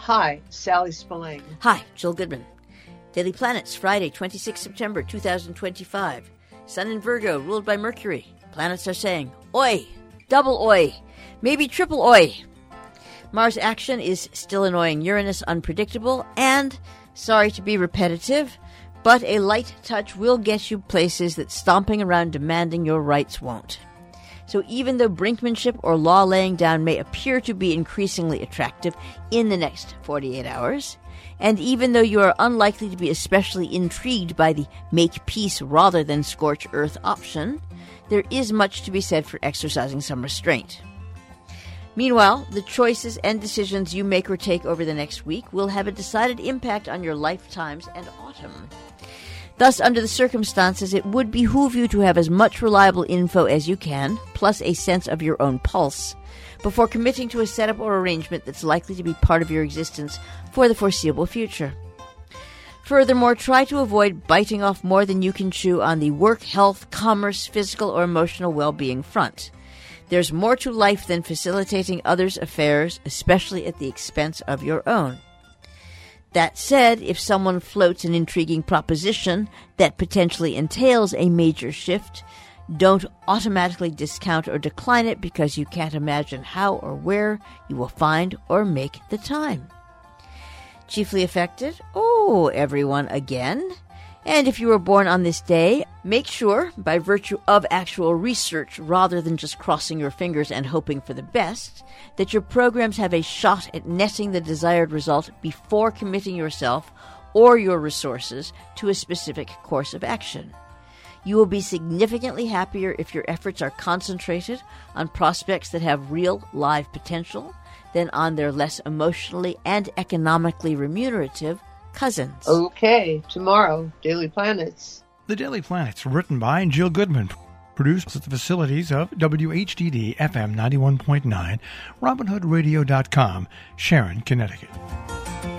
Hi, Sally Spillane. Hi, Jill Goodman. Daily Planets, Friday, 26 September 2025. Sun in Virgo, ruled by Mercury. Planets are saying, oi, double oi, maybe triple oi. Mars action is still annoying Uranus, unpredictable, and, sorry to be repetitive, but a light touch will get you places that stomping around demanding your rights won't. So even though brinkmanship or law laying down may appear to be increasingly attractive in the next 48 hours, and even though you are unlikely to be especially intrigued by the make peace rather than scorch earth option, there is much to be said for exercising some restraint. Meanwhile, the choices and decisions you make or take over the next week will have a decided impact on your lifetimes and autumn. Thus, under the circumstances, it would behoove you to have as much reliable info as you can, plus a sense of your own pulse, before committing to a setup or arrangement that's likely to be part of your existence for the foreseeable future. Furthermore, try to avoid biting off more than you can chew on the work, health, commerce, physical, or emotional well-being front. There's more to life than facilitating others' affairs, especially at the expense of your own. That said, if someone floats an intriguing proposition that potentially entails a major shift, don't automatically discount or decline it because you can't imagine how or where you will find or make the time. Chiefly affected? Oh, everyone again. And if you were born on this day, make sure, by virtue of actual research rather than just crossing your fingers and hoping for the best, that your programs have a shot at netting the desired result before committing yourself or your resources to a specific course of action. You will be significantly happier if your efforts are concentrated on prospects that have real live potential than on their less emotionally and economically remunerative cousins. Okay, tomorrow, Daily Planets. The Daily Planets, written by Jill Goodman, produced at the facilities of WHDD FM 91.9, RobinHoodRadio.com, Sharon, Connecticut.